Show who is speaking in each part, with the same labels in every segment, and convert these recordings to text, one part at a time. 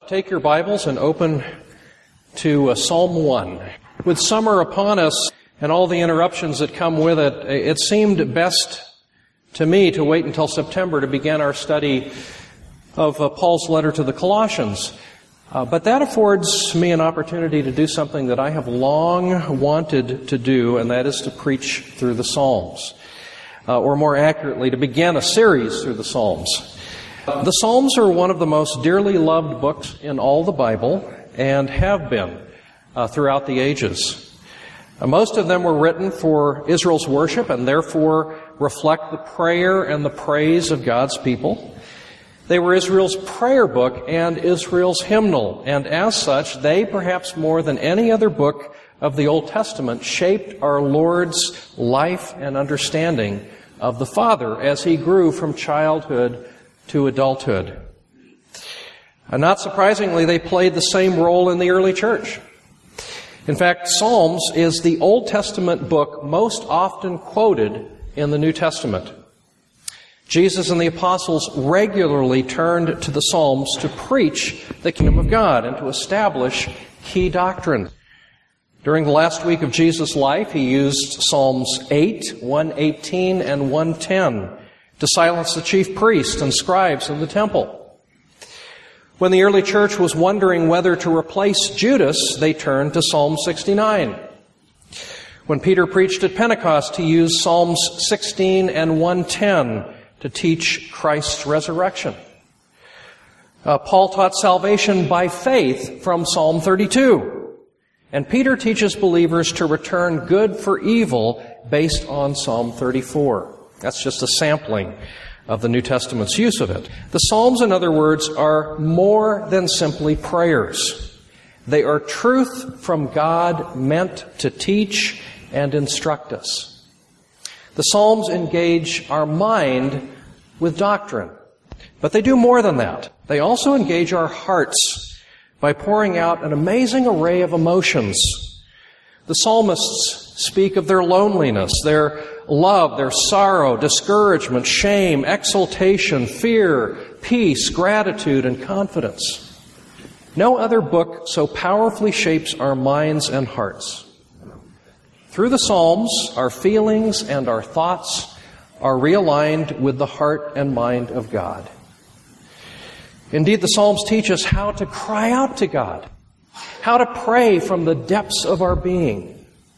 Speaker 1: Take your Bibles and open to Psalm 1. With summer upon us and all the interruptions that come with it, it seemed best to me to wait until September to begin our study of Paul's letter to the Colossians. But that affords me an opportunity to do something that I have long wanted to do, and that is to preach through the Psalms. Or more accurately, to begin a series through the Psalms. The Psalms are one of the most dearly loved books in all the Bible, and have been throughout the ages. Most of them were written for Israel's worship, and therefore reflect the prayer and the praise of God's people. They were Israel's prayer book and Israel's hymnal, and as such, they, perhaps more than any other book of the Old Testament, shaped our Lord's life and understanding of the Father as He grew from childhood to adulthood. And not surprisingly, they played the same role in the early church. In fact, Psalms is the Old Testament book most often quoted in the New Testament. Jesus and the apostles regularly turned to the Psalms to preach the kingdom of God and to establish key doctrine. During the last week of Jesus' life, He used Psalms 8, 118, and 110 to silence the chief priests and scribes in the temple. When the early church was wondering whether to replace Judas, they turned to Psalm 69. When Peter preached at Pentecost, he used Psalms 16 and 110 to teach Christ's resurrection. Paul taught salvation by faith from Psalm 32. And Peter teaches believers to return good for evil based on Psalm 34. That's just a sampling of the New Testament's use of it. The Psalms, in other words, are more than simply prayers. They are truth from God meant to teach and instruct us. The Psalms engage our mind with doctrine, but they do more than that. They also engage our hearts by pouring out an amazing array of emotions. The psalmists speak of their loneliness, their love, their sorrow, discouragement, shame, exultation, fear, peace, gratitude, and confidence. No other book so powerfully shapes our minds and hearts. Through the Psalms, our feelings and our thoughts are realigned with the heart and mind of God. Indeed, the Psalms teach us how to cry out to God, how to pray from the depths of our being.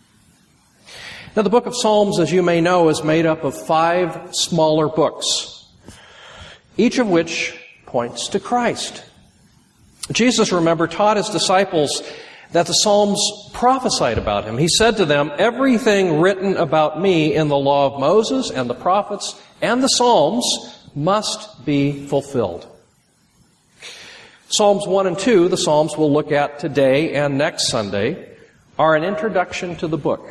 Speaker 1: Now, the book of Psalms, as you may know, is made up of 5 smaller books, each of which points to Christ. Jesus, remember, taught His disciples that the Psalms prophesied about Him. He said to them, "Everything written about me in the law of Moses and the prophets and the Psalms must be fulfilled." Psalms 1 and 2, the Psalms we'll look at today and next Sunday, are an introduction to the book.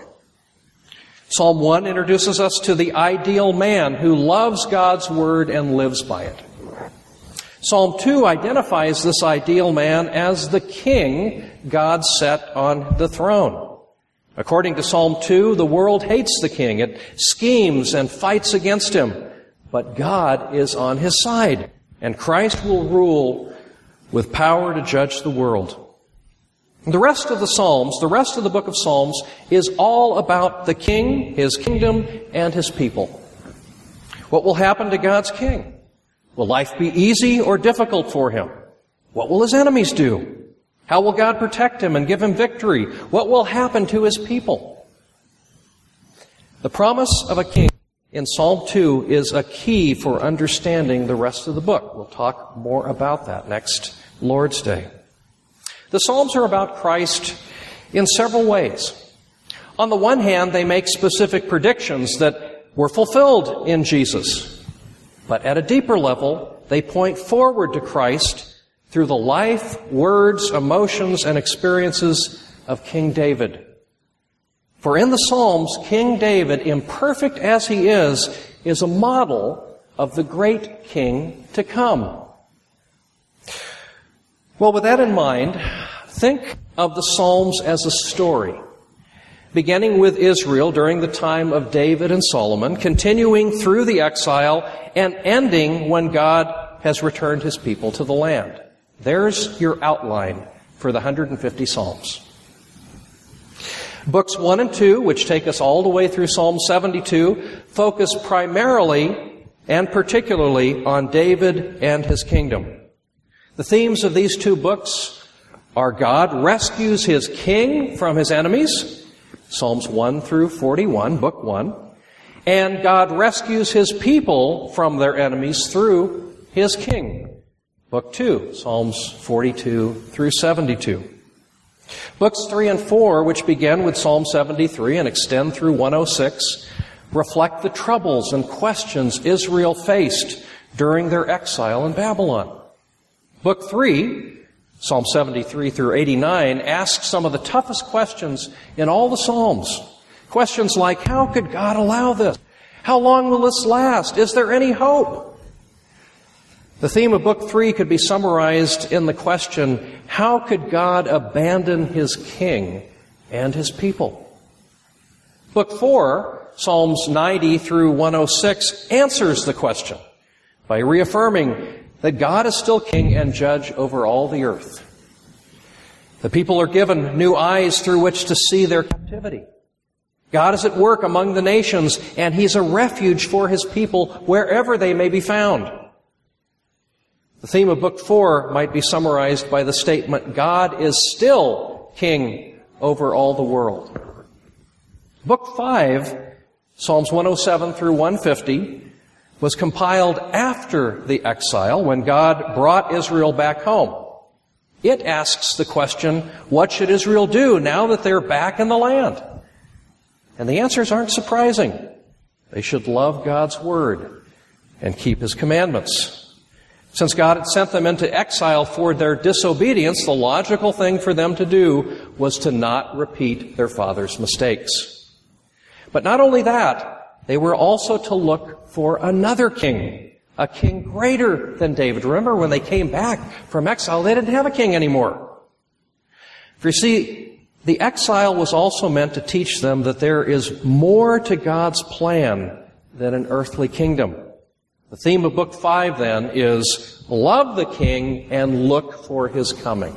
Speaker 1: Psalm 1 introduces us to the ideal man who loves God's Word and lives by it. Psalm 2 identifies this ideal man as the king God set on the throne. According to Psalm 2, the world hates the king. It schemes and fights against him. But God is on his side, and Christ will rule with power to judge the world. The rest of the Psalms, the rest of the book of Psalms, is all about the king, his kingdom, and his people. What will happen to God's king? Will life be easy or difficult for him? What will his enemies do? How will God protect him and give him victory? What will happen to his people? The promise of a king in Psalm 2 is a key for understanding the rest of the book. We'll talk more about that next Lord's Day. The Psalms are about Christ in several ways. On the one hand, they make specific predictions that were fulfilled in Jesus. But at a deeper level, they point forward to Christ through the life, words, emotions, and experiences of King David. For in the Psalms, King David, imperfect as he is a model of the great king to come. Well, with that in mind, think of the Psalms as a story, beginning with Israel during the time of David and Solomon, continuing through the exile, and ending when God has returned His people to the land. There's your outline for the 150 Psalms. Books 1 and 2, which take us all the way through Psalm 72, focus primarily and particularly on David and his kingdom. The themes of these two books are God rescues his king from his enemies, Psalms 1 through 41, Book 1, and God rescues his people from their enemies through his king, Book 2, Psalms 42 through 72. Books 3 and 4, which begin with Psalm 73 and extend through 106, reflect the troubles and questions Israel faced during their exile in Babylon. Book 3, Psalm 73 through 89, asks some of the toughest questions in all the Psalms. Questions like, how could God allow this? How long will this last? Is there any hope? The theme of Book 3 could be summarized in the question, how could God abandon his king and his people? Book 4, Psalms 90 through 106, answers the question by reaffirming that God is still king and judge over all the earth. The people are given new eyes through which to see their captivity. God is at work among the nations, and he's a refuge for his people wherever they may be found. The theme of Book 4 might be summarized by the statement, God is still king over all the world. Book 5, Psalms 107 through 150, was compiled after the exile when God brought Israel back home. It asks the question, what should Israel do now that they're back in the land? And the answers aren't surprising. They should love God's word and keep his commandments. Since God had sent them into exile for their disobedience, the logical thing for them to do was to not repeat their father's mistakes. But not only that, they were also to look for another king, a king greater than David. Remember, when they came back from exile, they didn't have a king anymore. For you see, the exile was also meant to teach them that there is more to God's plan than an earthly kingdom. The theme of Book 5, then, is love the king and look for his coming.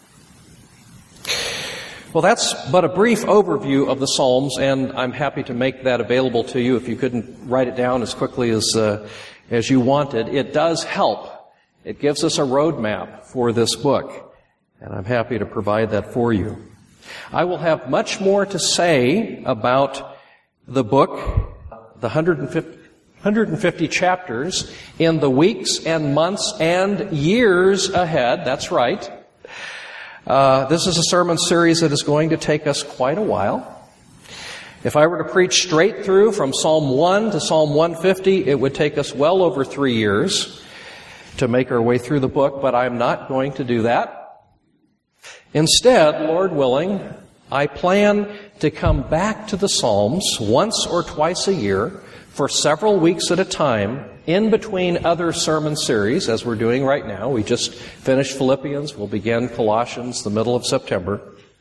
Speaker 1: Well, that's but a brief overview of the Psalms, and I'm happy to make that available to you if you couldn't write it down as quickly as you wanted. It does help. It gives us a roadmap for this book, and I'm happy to provide that for you. I will have much more to say about the book, the 150 chapters, in the weeks and months and years ahead. That's right. This is a sermon series that is going to take us quite a while. If I were to preach straight through from Psalm 1 to Psalm 150, it would take us well over 3 years to make our way through the book, but I'm not going to do that. Instead, Lord willing, I plan to come back to the Psalms once or twice a year for several weeks at a time, in between other sermon series, as we're doing right now. We just finished Philippians. We'll begin Colossians the middle of September.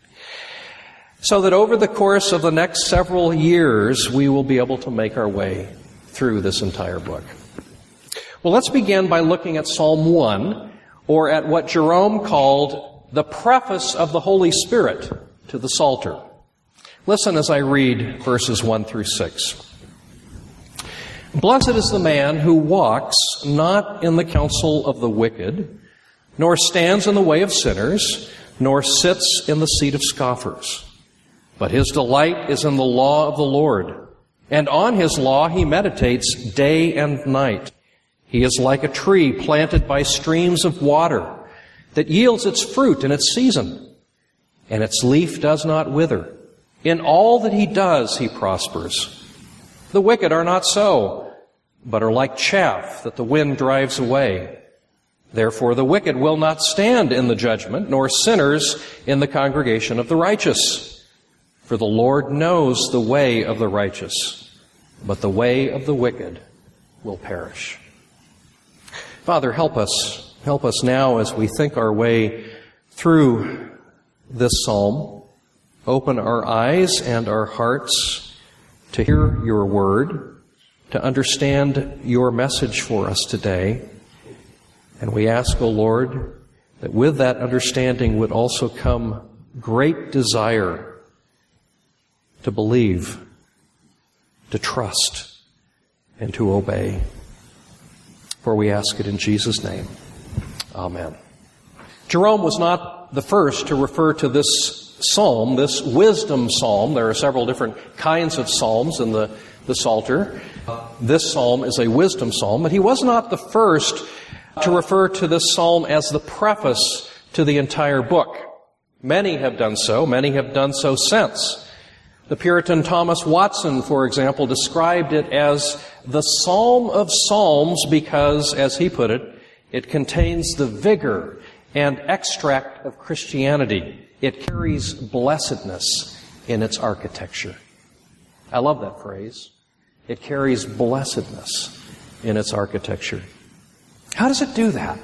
Speaker 1: So that over the course of the next several years, we will be able to make our way through this entire book. Well, let's begin by looking at Psalm 1, or at what Jerome called the preface of the Holy Spirit to the Psalter. Listen as I read verses 1 through 6. Blessed is the man who walks not in the counsel of the wicked, nor stands in the way of sinners, nor sits in the seat of scoffers. But his delight is in the law of the Lord, and on his law he meditates day and night. He is like a tree planted by streams of water, that yields its fruit in its season, and its leaf does not wither. In all that he does, he prospers. The wicked are not so, but are like chaff that the wind drives away. Therefore the wicked will not stand in the judgment, nor sinners in the congregation of the righteous. For the Lord knows the way of the righteous, but the way of the wicked will perish. Father, help us. Help us now as we think our way through this psalm. Open our eyes and our hearts to hear your word, to understand your message for us today. And we ask, O Lord, that with that understanding would also come great desire to believe, to trust, and to obey. For we ask it in Jesus' name. Amen. Jerome was not the first to refer to this psalm, this wisdom psalm. There are several different kinds of psalms in the Psalter. This psalm is a wisdom psalm, but he was not the first to refer to this psalm as the preface to the entire book. Many have done so. Many have done so since. The Puritan Thomas Watson, for example, described it as the Psalm of Psalms because, as he put it, it contains the vigor and extract of Christianity. It carries blessedness in its architecture. I love that phrase. It carries blessedness in its architecture. How does it do that?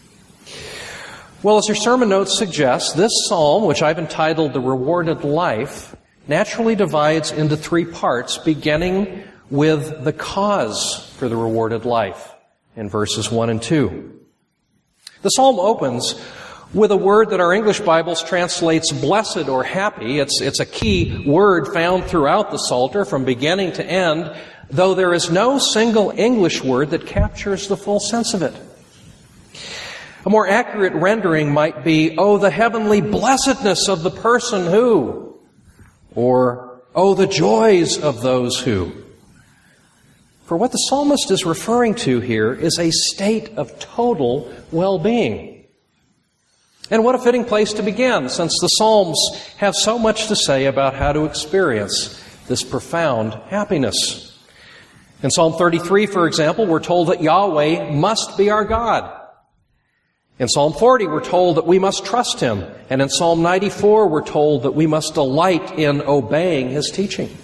Speaker 1: Well, as your sermon notes suggest, this psalm, which I've entitled The Rewarded Life, naturally divides into three parts, beginning with the cause for the rewarded life in verses 1 and 2. The psalm opens with a word that our English Bibles translates blessed or happy. It's a key word found throughout the Psalter from beginning to end, though there is no single English word that captures the full sense of it. A more accurate rendering might be, oh, the heavenly blessedness of the person who, or, oh, the joys of those who. For what the psalmist is referring to here is a state of total well-being. And what a fitting place to begin, since the Psalms have so much to say about how to experience this profound happiness. In Psalm 33, for example, we're told that Yahweh must be our God. In Psalm 40, we're told that we must trust Him. And in Psalm 94, we're told that we must delight in obeying His teaching.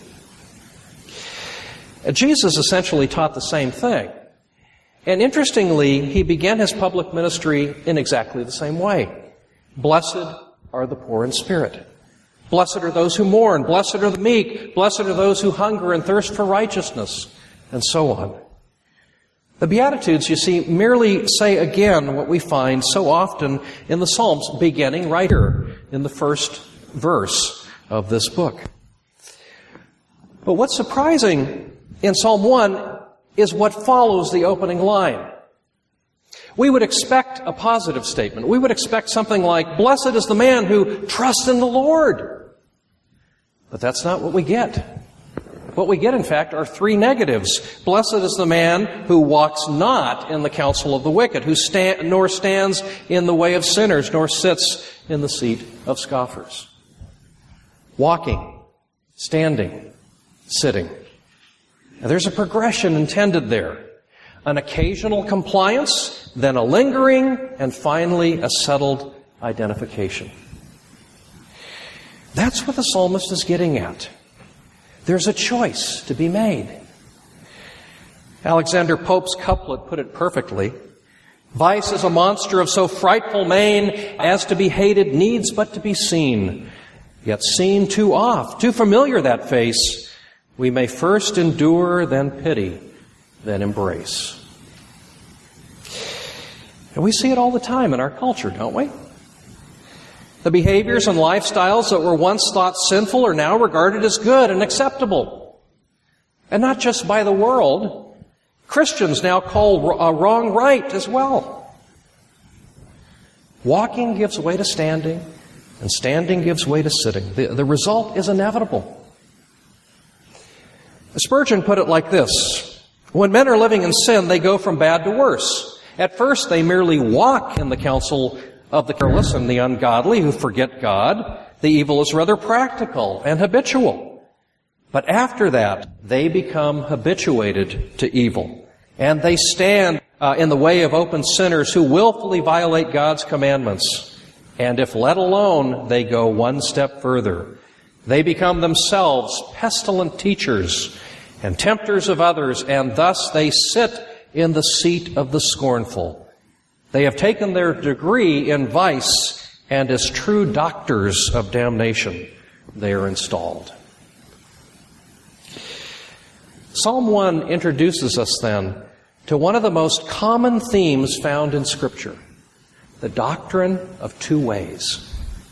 Speaker 1: Jesus essentially taught the same thing. And interestingly, He began His public ministry in exactly the same way. Blessed are the poor in spirit. Blessed are those who mourn. Blessed are the meek. Blessed are those who hunger and thirst for righteousness. And so on. The Beatitudes, you see, merely say again what we find so often in the Psalms, beginning right here in the first verse of this book. But what's surprising in Psalm 1 is what follows the opening line. We would expect a positive statement. We would expect something like, blessed is the man who trusts in the Lord. But that's not what we get. What we get, in fact, are three negatives. Blessed is the man who walks not in the counsel of the wicked, nor stands in the way of sinners, nor sits in the seat of scoffers. Walking, standing, sitting. Now, there's a progression intended there. An occasional compliance, then a lingering, and finally a settled identification. That's what the psalmist is getting at. There's a choice to be made. Alexander Pope's couplet put it perfectly. Vice is a monster of so frightful mien as to be hated needs but to be seen. Yet seen too oft, too familiar that face, we may first endure, then pity, then embrace. And we see it all the time in our culture, don't we? The behaviors and lifestyles that were once thought sinful are now regarded as good and acceptable. And not just by the world. Christians now call a wrong right as well. Walking gives way to standing, and standing gives way to sitting. The result is inevitable. Spurgeon put it like this. When men are living in sin, they go from bad to worse. At first, they merely walk in the counsel of the careless and the ungodly who forget God. The evil is rather practical and habitual. But after that, they become habituated to evil. And they stand in the way of open sinners who willfully violate God's commandments. And if let alone, they go one step further. They become themselves pestilent teachers and tempters of others, and thus they sit in the seat of the scornful. They have taken their degree in vice, and as true doctors of damnation, they are installed. Psalm 1 introduces us then to one of the most common themes found in Scripture, the doctrine of two ways.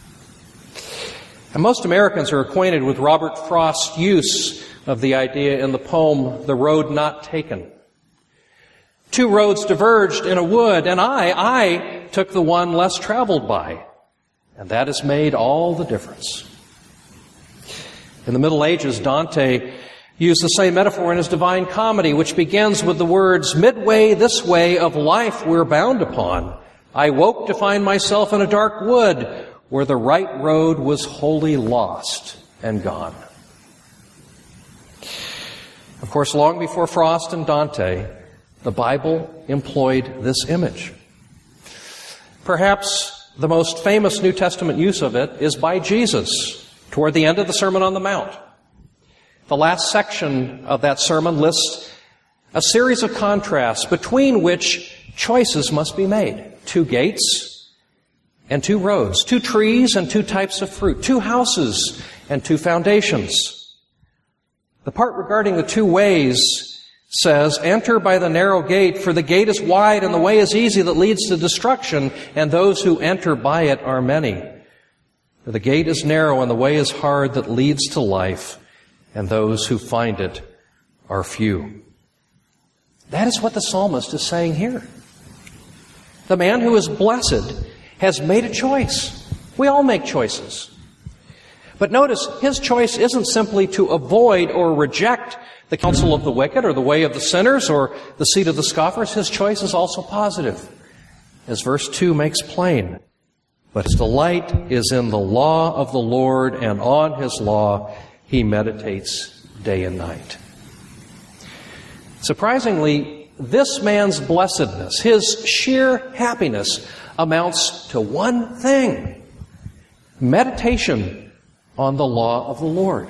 Speaker 1: And most Americans are acquainted with Robert Frost's use of the idea in the poem, The Road Not Taken. Two roads diverged in a wood, and I took the one less traveled by. And that has made all the difference. In the Middle Ages, Dante used the same metaphor in his Divine Comedy, which begins with the words, "Midway this way of life we're bound upon. I woke to find myself in a dark wood, where the right road was wholly lost and gone." Of course, long before Frost and Dante, the Bible employed this image. Perhaps the most famous New Testament use of it is by Jesus toward the end of the Sermon on the Mount. The last section of that sermon lists a series of contrasts between which choices must be made. 2 gates and 2 roads, 2 trees and 2 types of fruit, 2 houses and 2 foundations. The part regarding the 2 ways says, "Enter by the narrow gate, for the gate is wide and the way is easy that leads to destruction, and those who enter by it are many. For the gate is narrow and the way is hard that leads to life, and those who find it are few." That is what the psalmist is saying here. The man who is blessed has made a choice. We all make choices. But notice, his choice isn't simply to avoid or reject the counsel of the wicked or the way of the sinners or the seat of the scoffers. His choice is also positive, as verse 2 makes plain. "But his delight is in the law of the Lord, and on his law he meditates day and night." Surprisingly, this man's blessedness, his sheer happiness, amounts to one thing: meditation on the law of the Lord.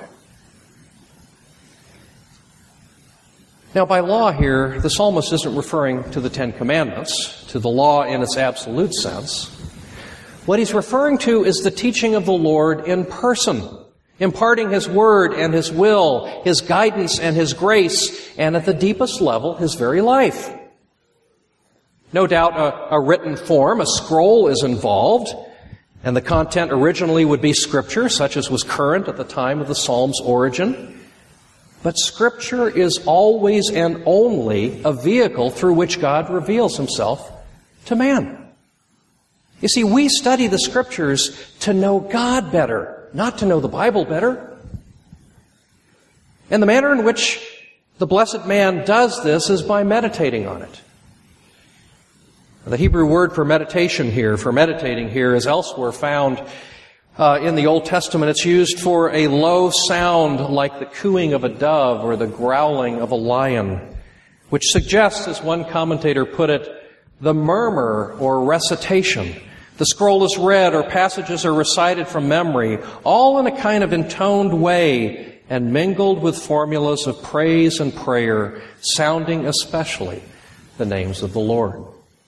Speaker 1: Now, by law here, the psalmist isn't referring to the 10 Commandments, to the law in its absolute sense. What he's referring to is the teaching of the Lord in person, imparting His Word and His will, His guidance and His grace, and at the deepest level, His very life. No doubt a written form, a scroll, is involved, and the content originally would be Scripture, such as was current at the time of the Psalm's origin. But Scripture is always and only a vehicle through which God reveals Himself to man. You see, we study the Scriptures to know God better, not to know the Bible better. And the manner in which the blessed man does this is by meditating on it. The Hebrew word for meditating here, is elsewhere found in the Old Testament. It's used for a low sound like the cooing of a dove or the growling of a lion, which suggests, as one commentator put it, the murmur or recitation. The scroll is read or passages are recited from memory, all in a kind of intoned way and mingled with formulas of praise and prayer, sounding especially the names of the Lord.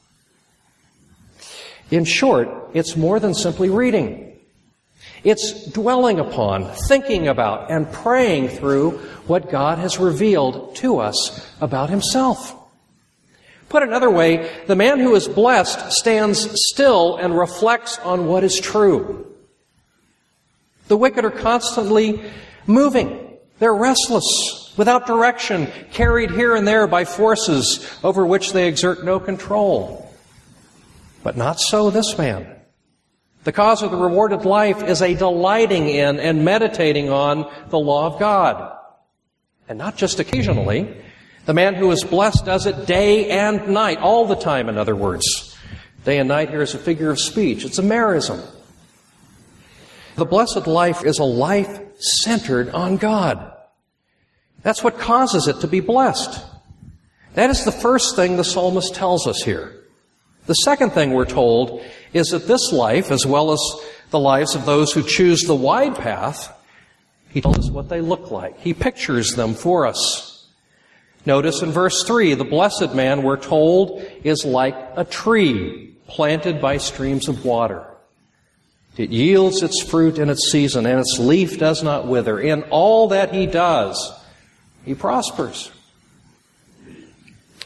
Speaker 1: In short, it's more than simply reading. It's dwelling upon, thinking about, and praying through what God has revealed to us about Himself. Put another way, the man who is blessed stands still and reflects on what is true. The wicked are constantly moving. They're restless, without direction, carried here and there by forces over which they exert no control. But not so this man. The cause of the rewarded life is a delighting in and meditating on the law of God. And not just occasionally. The man who is blessed does it day and night, all the time, in other words. Day and night here is a figure of speech. It's a merism. The blessed life is a life centered on God. That's what causes it to be blessed. That is the first thing the psalmist tells us here. The second thing we're told is that this life, as well as the lives of those who choose the wide path, he tells us what they look like. He pictures them for us. Notice in verse 3, the blessed man, we're told, is like a tree planted by streams of water. It yields its fruit in its season, and its leaf does not wither. In all that he does, he prospers.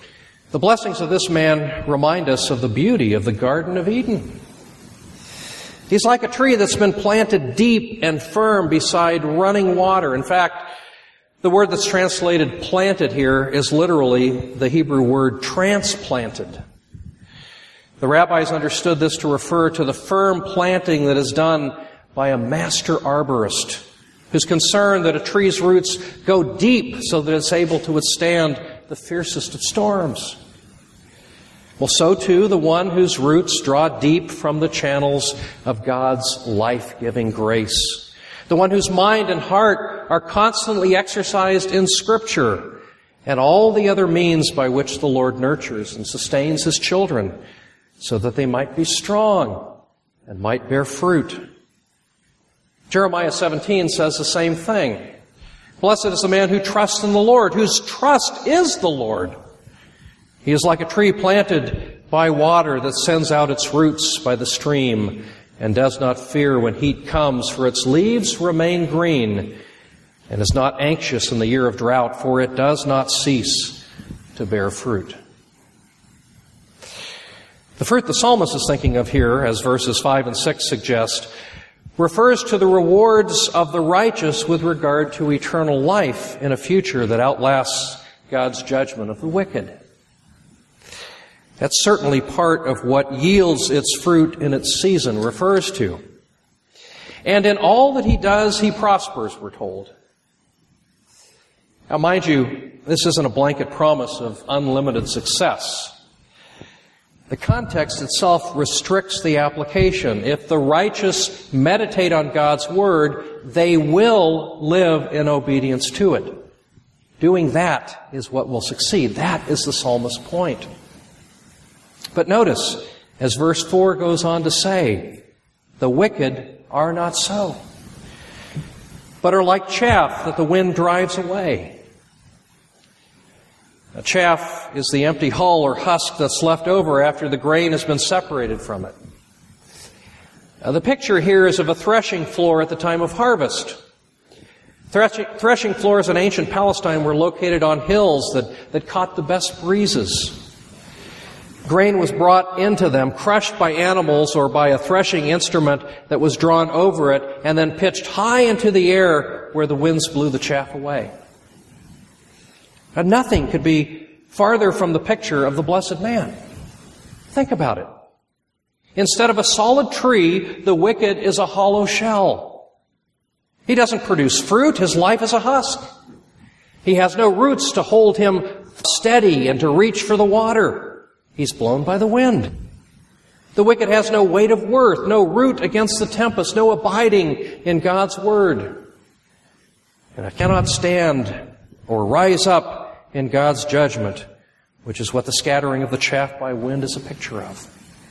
Speaker 1: The blessings of this man remind us of the beauty of the Garden of Eden. He's like a tree that's been planted deep and firm beside running water. In fact, the word that's translated planted here is literally the Hebrew word transplanted. The rabbis understood this to refer to the firm planting that is done by a master arborist who's concerned that a tree's roots go deep so that it's able to withstand the fiercest of storms. Well, so too, the one whose roots draw deep from the channels of God's life-giving grace. The one whose mind and heart are constantly exercised in Scripture and all the other means by which the Lord nurtures and sustains His children so that they might be strong and might bear fruit. Jeremiah 17 says the same thing. Blessed is the man who trusts in the Lord, whose trust is the Lord. He is like a tree planted by water that sends out its roots by the stream and does not fear when heat comes, for its leaves remain green, and is not anxious in the year of drought, for it does not cease to bear fruit. The fruit the psalmist is thinking of here, as verses 5 and 6 suggest, refers to the rewards of the righteous with regard to eternal life in a future that outlasts God's judgment of the wicked. That's certainly part of what yields its fruit in its season refers to. And in all that he does, he prospers, we're told. Now, mind you, this isn't a blanket promise of unlimited success. The context itself restricts the application. If the righteous meditate on God's Word, they will live in obedience to it. Doing that is what will succeed. That is the psalmist's point. But notice, as verse 4 goes on to say, the wicked are not so, but are like chaff that the wind drives away. A chaff is the empty hull or husk that's left over after the grain has been separated from it. The picture here is of a threshing floor at the time of harvest. Threshing floors in ancient Palestine were located on hills that caught the best breezes. Grain was brought into them, crushed by animals or by a threshing instrument that was drawn over it, and then pitched high into the air where the winds blew the chaff away. And nothing could be farther from the picture of the blessed man. Think about it. Instead of a solid tree, the wicked is a hollow shell. He doesn't produce fruit. His life is a husk. He has no roots to hold him steady and to reach for the water. He's blown by the wind. The wicked has no weight of worth, no root against the tempest, no abiding in God's Word. And it cannot stand or rise up in God's judgment, which is what the scattering of the chaff by wind is a picture of.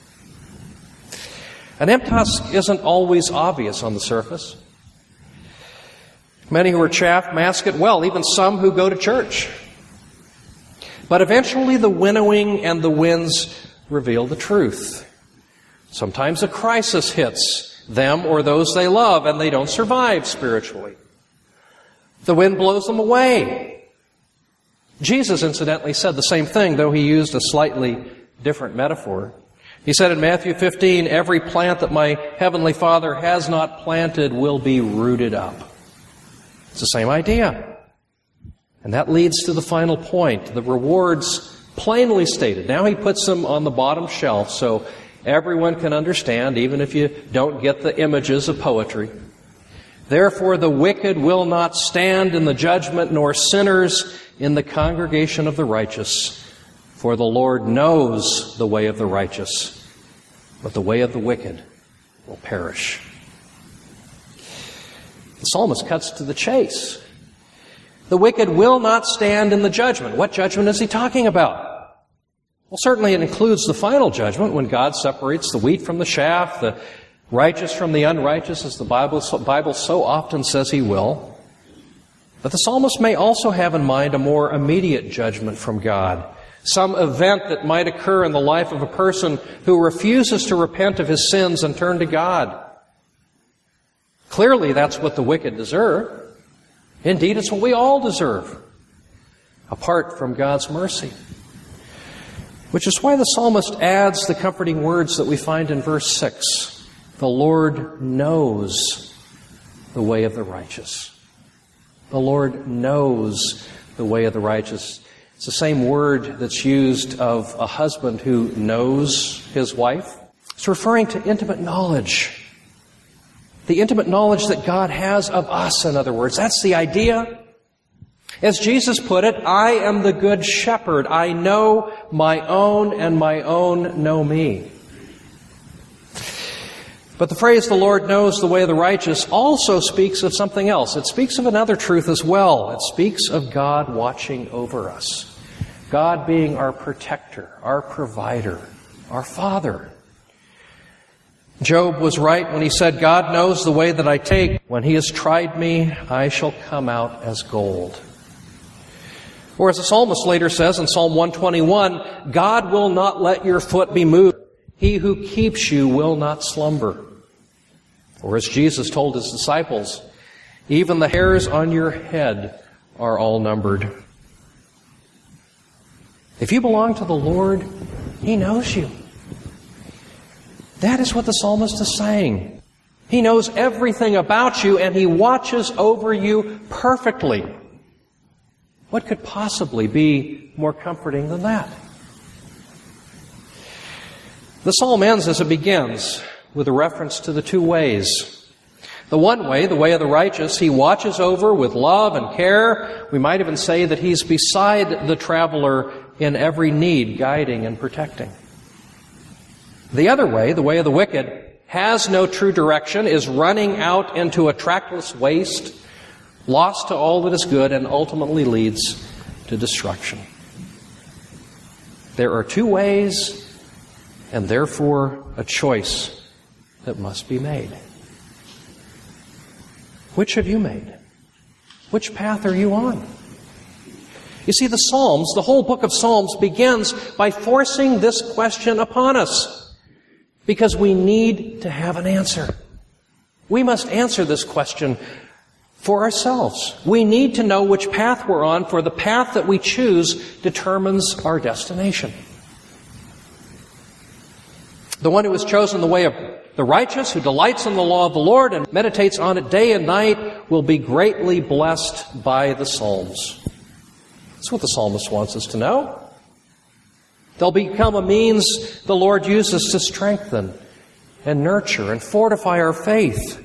Speaker 1: An empty husk isn't always obvious on the surface. Many who are chaff mask it well, even some who go to church. But eventually the winnowing and the winds reveal the truth. Sometimes a crisis hits them or those they love, and they don't survive spiritually. The wind blows them away. Jesus, incidentally, said the same thing, though he used a slightly different metaphor. He said in Matthew 15, "Every plant that my heavenly Father has not planted will be rooted up." It's the same idea. And that leads to the final point, the rewards plainly stated. Now he puts them on the bottom shelf so everyone can understand, even if you don't get the images of poetry. Therefore the wicked will not stand in the judgment, nor sinners in the congregation of the righteous. For the Lord knows the way of the righteous, but the way of the wicked will perish. The psalmist cuts to the chase. The wicked will not stand in the judgment. What judgment is he talking about? Well, certainly it includes the final judgment when God separates the wheat from the chaff, the righteous from the unrighteous, as the Bible so often says he will. But the psalmist may also have in mind a more immediate judgment from God, some event that might occur in the life of a person who refuses to repent of his sins and turn to God. Clearly, that's what the wicked deserve. Indeed, it's what we all deserve, apart from God's mercy. Which is why the psalmist adds the comforting words that we find in verse 6. The Lord knows the way of the righteous. The Lord knows the way of the righteous. It's the same word that's used of a husband who knows his wife. It's referring to intimate knowledge. The intimate knowledge that God has of us, in other words. That's the idea. As Jesus put it, I am the good shepherd. I know my own, and my own know me. But the phrase, the Lord knows the way of the righteous, also speaks of something else. It speaks of another truth as well. It speaks of God watching over us. God being our protector, our provider, our Father. Job was right when he said, God knows the way that I take. When he has tried me, I shall come out as gold. Or as the psalmist later says in Psalm 121, God will not let your foot be moved. He who keeps you will not slumber. Or as Jesus told his disciples, even the hairs on your head are all numbered. If you belong to the Lord, He knows you. That is what the psalmist is saying. He knows everything about you, and He watches over you perfectly. What could possibly be more comforting than that? The psalm ends as it begins with a reference to the two ways. The one way, the way of the righteous, He watches over with love and care. We might even say that He's beside the traveler in every need, guiding and protecting. The other way, the way of the wicked, has no true direction, is running out into a trackless waste, lost to all that is good, and ultimately leads to destruction. There are two ways, and therefore a choice that must be made. Which have you made? Which path are you on? You see, the Psalms, the whole book of Psalms, begins by forcing this question upon us, because we need to have an answer. We must answer this question for ourselves. We need to know which path we're on, for the path that we choose determines our destination. The one who has chosen the way of the righteous, who delights in the law of the Lord and meditates on it day and night, will be greatly blessed by the Psalms. That's what the psalmist wants us to know. They'll become a means the Lord uses to strengthen and nurture and fortify our faith.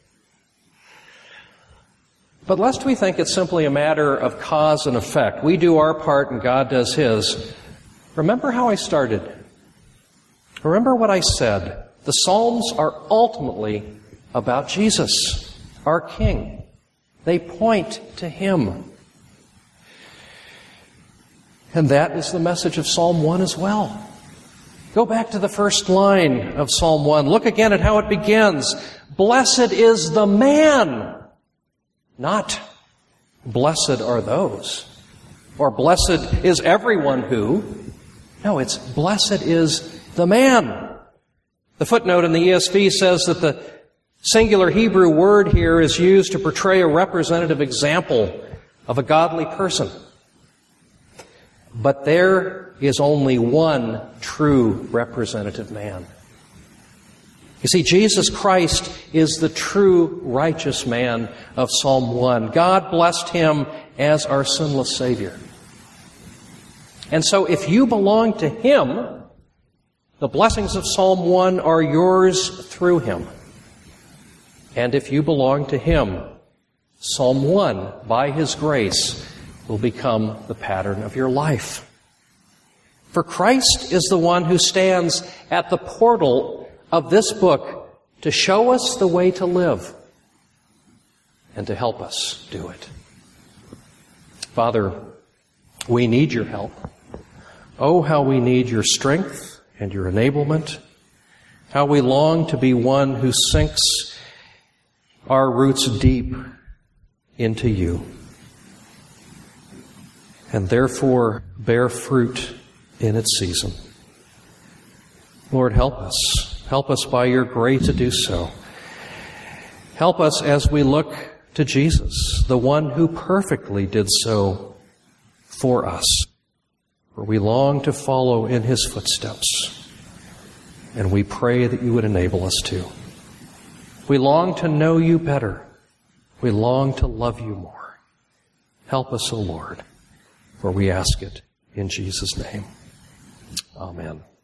Speaker 1: But lest we think it's simply a matter of cause and effect, we do our part and God does His. Remember how I started. Remember what I said. The Psalms are ultimately about Jesus, our King. They point to Him. And that is the message of Psalm 1 as well. Go back to the first line of Psalm 1. Look again at how it begins. Blessed is the man, not blessed are those, or blessed is everyone who. No, it's blessed is the man. The footnote in the ESV says that the singular Hebrew word here is used to portray a representative example of a godly person. But there is only one true representative man. You see, Jesus Christ is the true righteous man of Psalm 1. God blessed Him as our sinless Savior. And so if you belong to Him, the blessings of Psalm 1 are yours through Him. And if you belong to Him, Psalm 1, by His grace, will become the pattern of your life. For Christ is the one who stands at the portal of this book to show us the way to live and to help us do it. Father, we need your help. Oh, how we need your strength and your enablement. How we long to be one who sinks our roots deep into you, and therefore bear fruit in its season. Lord, help us. Help us by your grace to do so. Help us as we look to Jesus, the one who perfectly did so for us. for we long to follow in His footsteps, and we pray that You would enable us to. We long to know You better. We long to love You more. Help us, O Lord, for we ask it in Jesus' name. Amen.